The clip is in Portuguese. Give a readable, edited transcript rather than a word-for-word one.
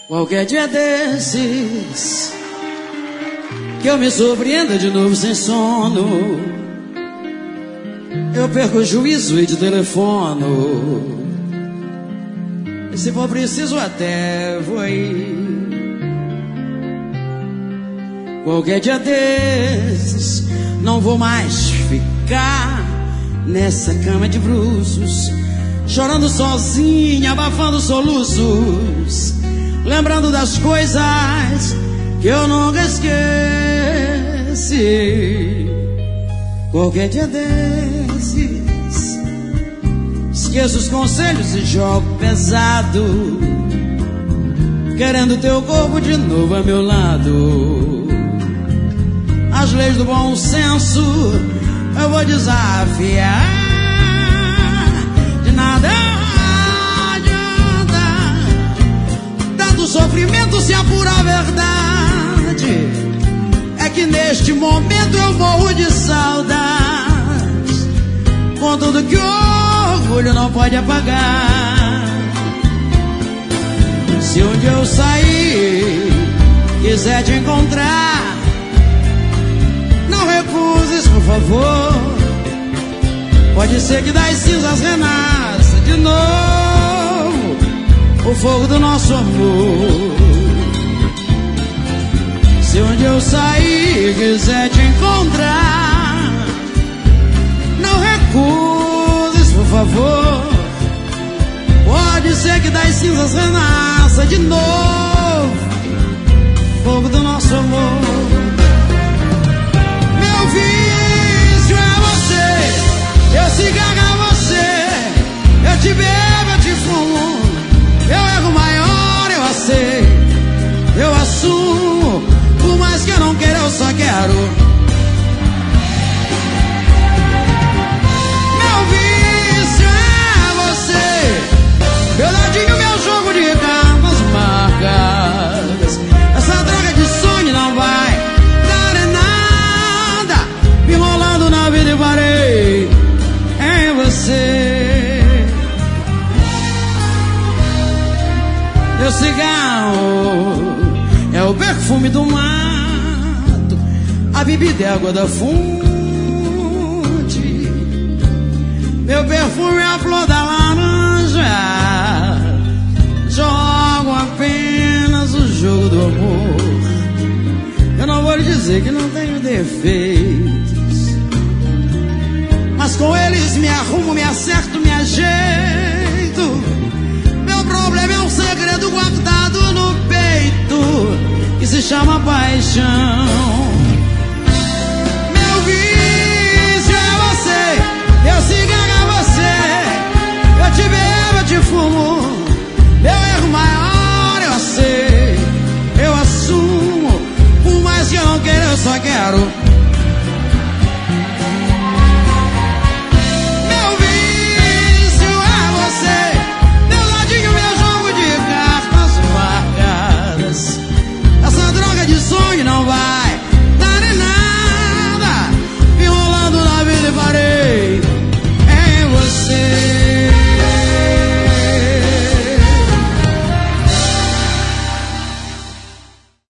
Qualquer dia desses que eu me surpreenda de novo sem sono, eu perco o juízo e de telefono. E se for preciso até vou ir. Qualquer dia desses não vou mais ficar nessa cama de bruços, chorando sozinha, abafando soluços, lembrando das coisas que eu nunca esqueci. Qualquer dia desses esqueço os conselhos e jogo pesado, querendo teu corpo de novo a meu lado. As leis do bom senso eu vou desafiar. De nada adianta tanto sofrimento se a pura verdade é que neste momento eu morro de saudades, com tudo que o orgulho não pode apagar. Se um dia eu sair, quiser te encontrar, não recuses, por favor. Pode ser que das cinzas renasça de novo o fogo do nosso amor. Se um dia eu sair, quiser te encontrar, não recuses, por favor. Pode ser que das cinzas renasça de novo o fogo do nosso amor. Meu vício é você, eu cigarro é você, eu te bebo, eu te fumo, eu erro maior, eu aceito, eu assumo, por mais que eu não queira, eu só quero. Meu vício é você, meu ladinho, meu jogo de cartas marcas. Essa droga de sonho não vai dar em nada, me enrolando na vida e parei em você. Meu cigarro é o perfume do mato, a bebida é água da fonte. Meu perfume é a flor da laranja, jogo apenas o jogo do amor. Eu não vou lhe dizer que não tenho defeitos, mas com eles me arrumo, me acerto, me ajeito. Meu problema é um segredo guardado no peito, que se chama paixão. Meu vício é você, meu cigarro é você, eu te bebo, eu te fumo, meu erro maior eu sei, eu assumo, por mais que eu não queira, eu só quero.